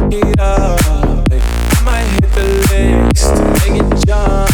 it up. I might hit the licks to make it jump.